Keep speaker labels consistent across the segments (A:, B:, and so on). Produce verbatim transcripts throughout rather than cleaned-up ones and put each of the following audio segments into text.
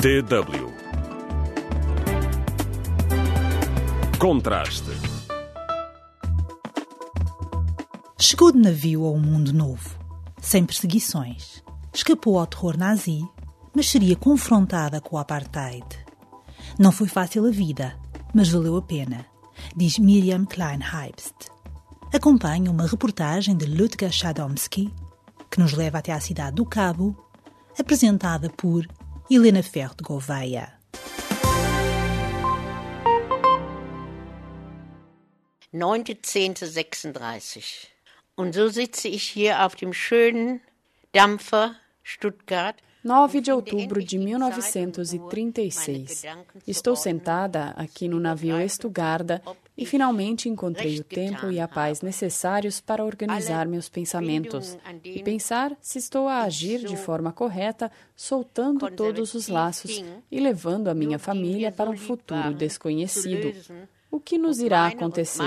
A: D W Contraste.
B: Chegou de navio a um mundo novo, sem perseguições. Escapou ao terror nazi, mas seria confrontada com o apartheid. Não foi fácil a vida, mas valeu a pena, diz Miriam Klein-Herbst. Acompanhe uma reportagem de Ludger Shadomsky, que nos leva até à cidade do Cabo, apresentada por Helena Ferro de Gouveia.
C: neunter zehnter sechsunddreißig. Und so sitze ich hier auf dem schönen Dampfer Stuttgart.
D: nove de outubro de mil novecentos e trinta e seis. Estou sentada aqui no navio Estugarda e finalmente encontrei o tempo e a paz necessários para organizar meus pensamentos e pensar se estou a agir de forma correta, soltando todos os laços e levando a minha família para um futuro desconhecido. O que nos irá acontecer?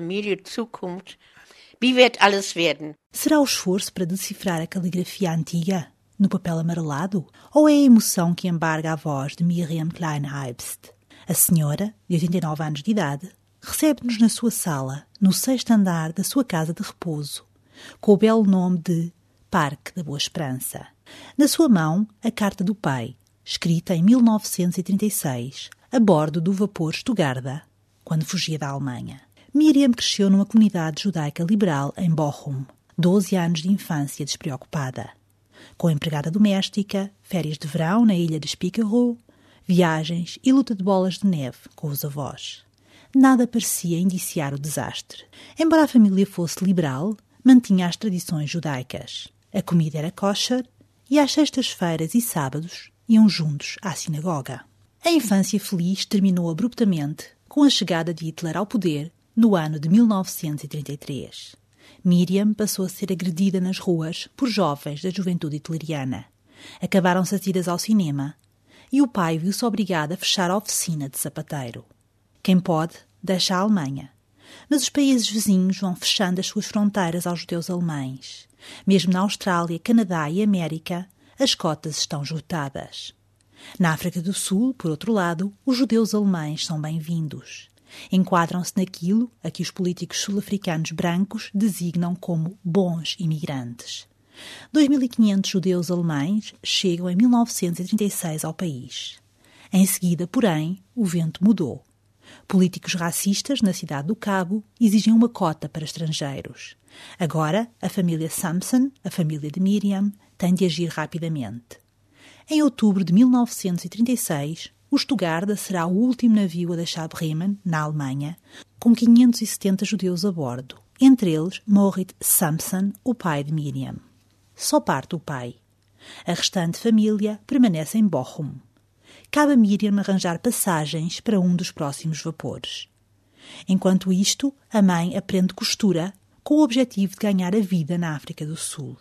B: Será o esforço para decifrar a caligrafia antiga no papel amarelado? Ou é a emoção que embarga a voz de Miriam Klein-Herbst? A senhora, de oitenta e nove anos de idade, recebe-nos na sua sala, no sexto andar da sua casa de repouso, com o belo nome de Parque da Boa Esperança. Na sua mão, a carta do pai, escrita em mil novecentos e trinta e seis, a bordo do vapor Stuttgarda, quando fugia da Alemanha. Miriam cresceu numa comunidade judaica liberal em Bochum, doze anos de infância despreocupada. Com empregada doméstica, férias de verão na ilha de Spiekeroog, viagens e luta de bolas de neve com os avós. Nada parecia indiciar o desastre. Embora a família fosse liberal, mantinha as tradições judaicas. A comida era kosher e às sextas-feiras e sábados iam juntos à sinagoga. A infância feliz terminou abruptamente com a chegada de Hitler ao poder no ano de mil novecentos e trinta e três. Miriam passou a ser agredida nas ruas por jovens da juventude hitleriana. Acabaram-se as idas ao cinema e o pai viu-se obrigado a fechar a oficina de sapateiro. Quem pode, deixa a Alemanha. Mas os países vizinhos vão fechando as suas fronteiras aos judeus alemães. Mesmo na Austrália, Canadá e América, as cotas estão esgotadas. Na África do Sul, por outro lado, os judeus alemães são bem-vindos. Enquadram-se naquilo a que os políticos sul-africanos brancos designam como bons imigrantes. dois mil e quinhentos judeus alemães chegam em mil novecentos e trinta e seis ao país. Em seguida, porém, o vento mudou. Políticos racistas na cidade do Cabo exigem uma cota para estrangeiros. Agora, a família Sampson, a família de Miriam, tem de agir rapidamente. Em outubro de mil novecentos e trinta e seis, o Stuttgarda será o último navio a deixar Bremen, na Alemanha, com quinhentos e setenta judeus a bordo, entre eles Moritz Sampson, o pai de Miriam. Só parte o pai. A restante família permanece em Bochum. Cabe a Miriam arranjar passagens para um dos próximos vapores. Enquanto isto, a mãe aprende costura com o objetivo de ganhar a vida na África do Sul.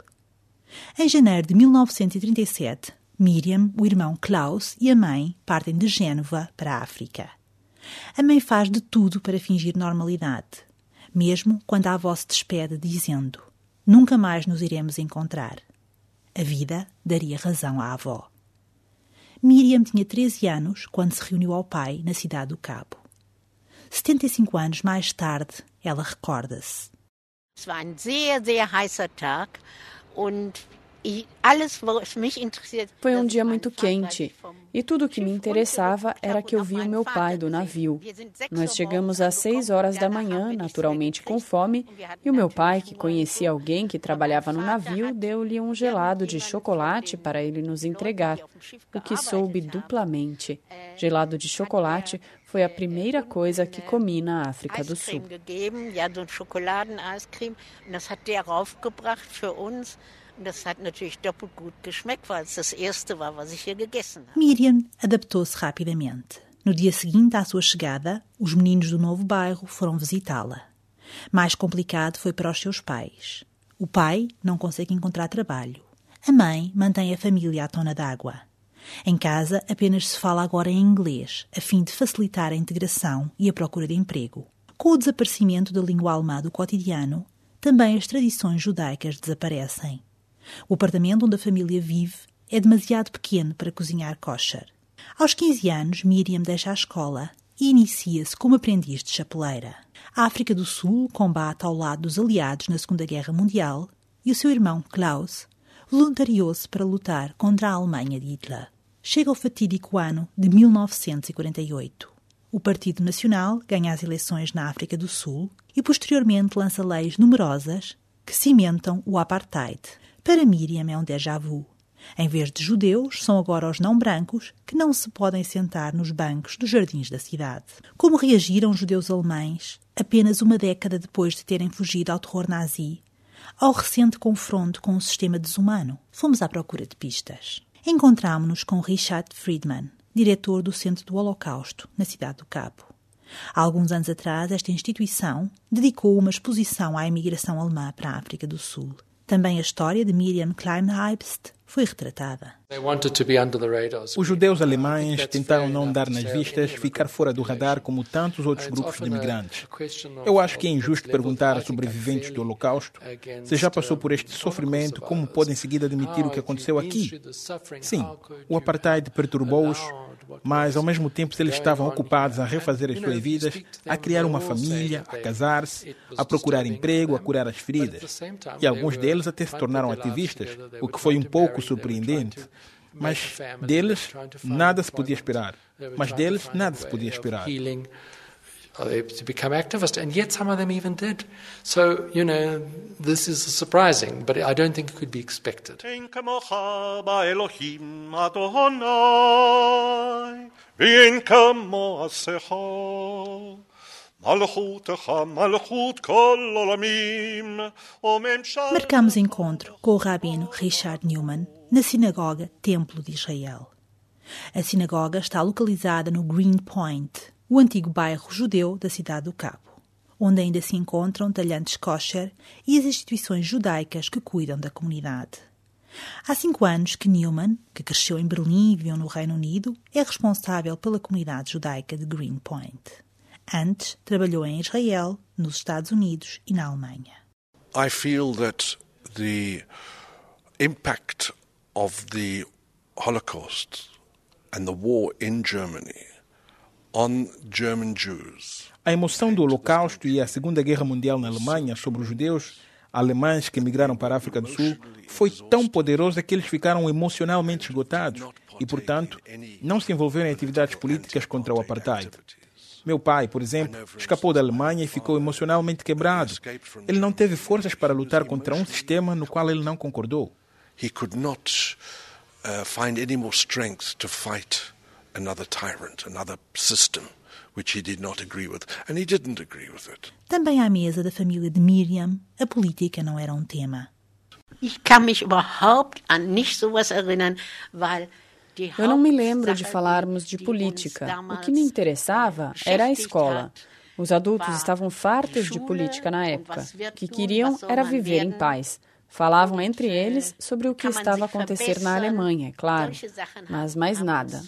B: Em janeiro de mil novecentos e trinta e sete, Miriam, o irmão Klaus e a mãe partem de Génova para a África. A mãe faz de tudo para fingir normalidade, mesmo quando a avó se despede dizendo: nunca mais nos iremos encontrar. A vida daria razão à avó. Miriam tinha treze anos quando se reuniu ao pai na cidade do Cabo. setenta e cinco anos mais tarde, ela recorda-se.
C: Es war ein sehr, sehr heißer Tag und
D: Foi um dia muito quente e tudo o que me interessava era que eu vi o meu pai do navio. Nós chegamos às seis horas da manhã, naturalmente com fome, e o meu pai, que conhecia alguém que trabalhava no navio, deu-lhe um gelado de chocolate para ele nos entregar, o que soube duplamente. Gelado de chocolate foi a primeira coisa que comi na África do Sul.
C: Das hat natürlich doppelt gut geschmeckt, weil es das erste war, was ich hier gegessen habe.
B: Miriam adaptou-se rapidamente. No dia seguinte à sua chegada, os meninos do novo bairro foram visitá-la. Mais complicado foi para os seus pais. O pai não consegue encontrar trabalho. A mãe mantém a família à tona d'água. Em casa, apenas se fala agora em inglês, a fim de facilitar a integração e a procura de emprego. Com o desaparecimento da língua alemã do cotidiano, também as tradições judaicas desaparecem. O apartamento onde a família vive é demasiado pequeno para cozinhar kosher. Aos quinze anos, Miriam deixa a escola e inicia-se como aprendiz de chapeleira. A África do Sul combate ao lado dos aliados na Segunda Guerra Mundial e o seu irmão Klaus voluntariou-se para lutar contra a Alemanha de Hitler. Chega o fatídico ano de mil novecentos e quarenta e oito. O Partido Nacional ganha as eleições na África do Sul e posteriormente lança leis numerosas que cimentam o apartheid. Para Miriam é um déjà vu. Em vez de judeus, são agora os não-brancos que não se podem sentar nos bancos dos jardins da cidade. Como reagiram os judeus alemães, apenas uma década depois de terem fugido ao terror nazi, ao recente confronto com um sistema desumano? Fomos à procura de pistas. Encontrámo-nos com Richard Friedman, diretor do Centro do Holocausto, na cidade do Cabo. Há alguns anos atrás, esta instituição dedicou uma exposição à imigração alemã para a África do Sul. Também a história de Miriam Klein-Heibst foi retratada.
A: Os judeus alemães tentaram não dar nas vistas, ficar fora do radar como tantos outros grupos de imigrantes. Eu acho que é injusto perguntar a sobreviventes do Holocausto se já passou por este sofrimento, como podem seguir admitir o que aconteceu aqui. Sim, o apartheid perturbou-os, mas ao mesmo tempo eles estavam ocupados a refazer as suas vidas, a criar uma família, a casar-se, a procurar emprego, a curar as feridas. E alguns deles até se tornaram ativistas, o que foi um pouco surpreendente. Mas deles nada se podia esperar. Mas deles nada se podia esperar.
E: To become activists, and yet some of them even did. So, you know, this is surprising, but I don't think it could be expected.
B: Marcamos encontro com o rabino Richard Newman na sinagoga Templo de Israel. A sinagoga está localizada no Greenpoint, o antigo bairro judeu da cidade do Cabo, onde ainda se encontram talhantes kosher e as instituições judaicas que cuidam da comunidade. Há cinco anos que Newman, que cresceu em Berlim e viveu no Reino Unido, é responsável pela comunidade judaica de Greenpoint. Antes, trabalhou em Israel, nos Estados Unidos e na Alemanha.
F: I feel that the impact of the Holocaust and the war in Germany on German Jews.
A: A emoção do Holocausto e a Segunda Guerra Mundial na Alemanha sobre os judeus alemães que emigraram para a África do Sul foi tão poderosa que eles ficaram emocionalmente esgotados e, portanto, não se envolveram em atividades políticas contra o apartheid. Meu pai, por exemplo, escapou da Alemanha e ficou emocionalmente quebrado. Ele não teve forças para lutar contra um sistema no qual ele não concordou.
F: He could not uh, find any more strength to fight another tyrant, another system which he did not agree with, and he didn't agree with it.
B: Também à mesa da família de Miriam, a política não era um tema.
C: Ich kann mich überhaupt an nicht sowas erinnern, weil
D: Eu não me lembro de falarmos de política. O que me interessava era a escola. Os adultos estavam fartos de política na época. O que queriam era viver em paz. Falavam entre eles sobre o que estava a acontecer na Alemanha, é claro, mas mais nada.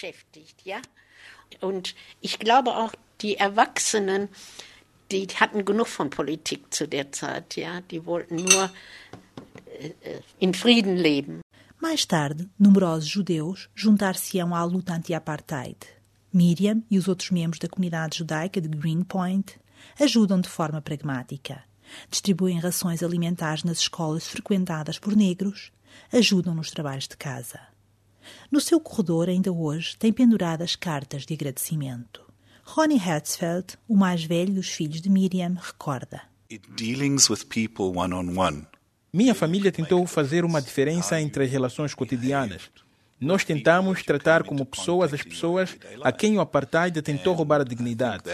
C: Und ich glaube auch die Erwachsenen, die hatten genug von Politik zu der Zeit, ja, die wollten nur in Frieden leben.
B: Mais tarde, numerosos judeus juntar-se-ão à luta anti-apartheid. Miriam e os outros membros da comunidade judaica de Greenpoint ajudam de forma pragmática. Distribuem rações alimentares nas escolas frequentadas por negros, ajudam nos trabalhos de casa. No seu corredor, ainda hoje, tem penduradas cartas de agradecimento. Ronnie Hertzfeld, o mais velho dos filhos de Miriam, recorda.
G: Dealings with people one on one.
A: Minha família tentou fazer uma diferença entre as relações cotidianas. Nós tentamos tratar como pessoas as pessoas a quem o apartheid tentou roubar a dignidade.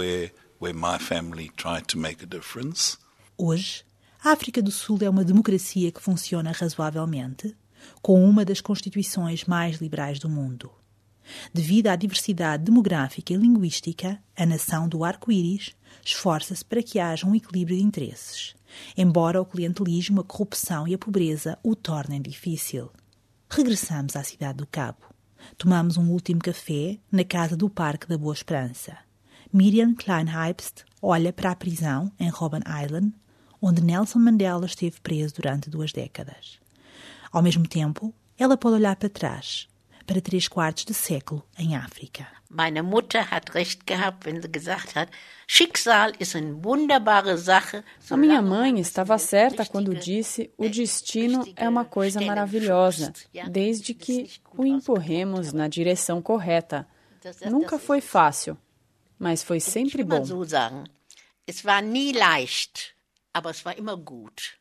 B: Hoje, a África do Sul é uma democracia que funciona razoavelmente, com uma das constituições mais liberais do mundo. Devido à diversidade demográfica e linguística, a nação do arco-íris esforça-se para que haja um equilíbrio de interesses, embora o clientelismo, a corrupção e a pobreza o tornem difícil. Regressamos à cidade do Cabo. Tomamos um último café na casa do Parque da Boa Esperança. Miriam Klein-Heibst olha para a prisão em Robben Island, onde Nelson Mandela esteve preso durante duas décadas. Ao mesmo tempo, ela pode olhar para trás, para três quartos de século em África.
C: Meine Mutter hat recht gehabt, wenn sie gesagt hat, Schicksal ist eine wunderbare Sache.
D: A minha mãe estava certa quando disse: o destino é uma coisa maravilhosa, desde que o empurremos na direção correta. Nunca foi fácil, mas foi sempre bom.
C: Es war nie leicht, aber es war immer gut.